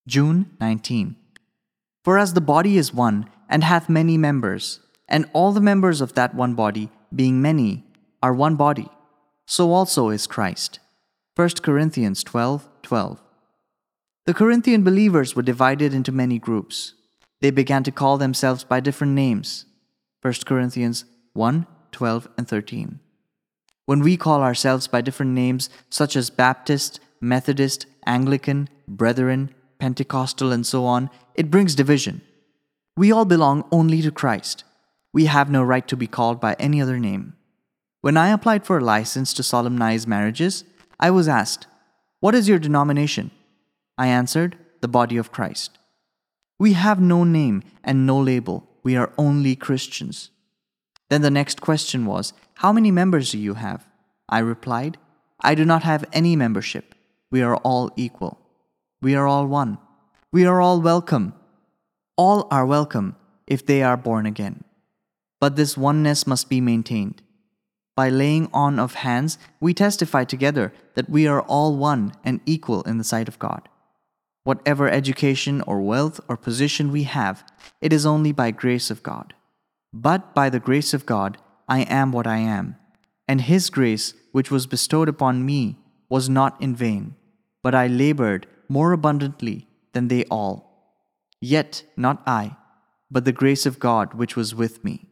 June 19. For as the body is one, and hath many members, and all the members of that one body, being many, are one body, so also is Christ. 1 Corinthians 12:12. The Corinthian believers were divided into many groups. They began to call themselves by different names. 1 Corinthians 1:12 and 13. When we call ourselves by different names, such as Baptist, Methodist, Anglican, Brethren, Pentecostal, and so on, it brings division. We all belong only to Christ. We have no right to be called by any other name. When I applied for a license to solemnize marriages, I was asked, "What is your denomination?" I answered, "The Body of Christ." We have no name and no label. We are only Christians. Then the next question was, "How many members do you have?" I replied, "I do not have any membership. We are all equal. We are all one. We are all welcome. All are welcome if they are born again. But this oneness must be maintained. By laying on of hands, we testify together that we are all one and equal in the sight of God. Whatever education or wealth or position we have, it is only by grace of God. But by the grace of God, I am what I am. And His grace, which was bestowed upon me, was not in vain, but I labored more abundantly than they all. Yet not I, but the grace of God which was with me."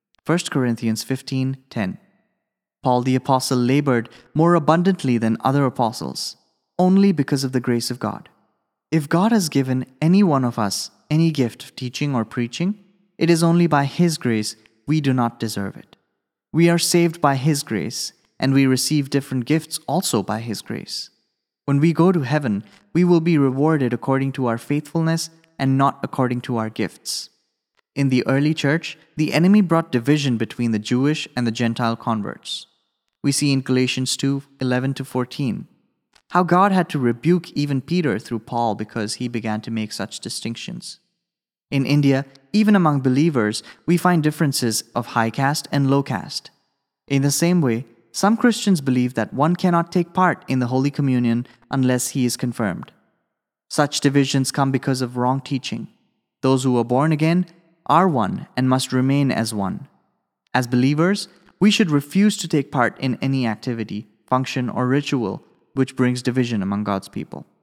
1 Corinthians 15:10. Paul the Apostle labored more abundantly than other apostles, only because of the grace of God. If God has given any one of us any gift of teaching or preaching, it is only by His grace. We do not deserve it. We are saved by His grace, and we receive different gifts also by His grace. When we go to heaven, we will be rewarded according to our faithfulness and not according to our gifts. In the early church, the enemy brought division between the Jewish and the Gentile converts. We see in Galatians 2:11-14 how God had to rebuke even Peter through Paul because he began to make such distinctions. In India, even among believers, we find differences of high caste and low caste. In the same way, some Christians believe that one cannot take part in the Holy Communion unless he is confirmed. Such divisions come because of wrong teaching. Those who are born again are one and must remain as one. As believers, we should refuse to take part in any activity, function, or ritual which brings division among God's people.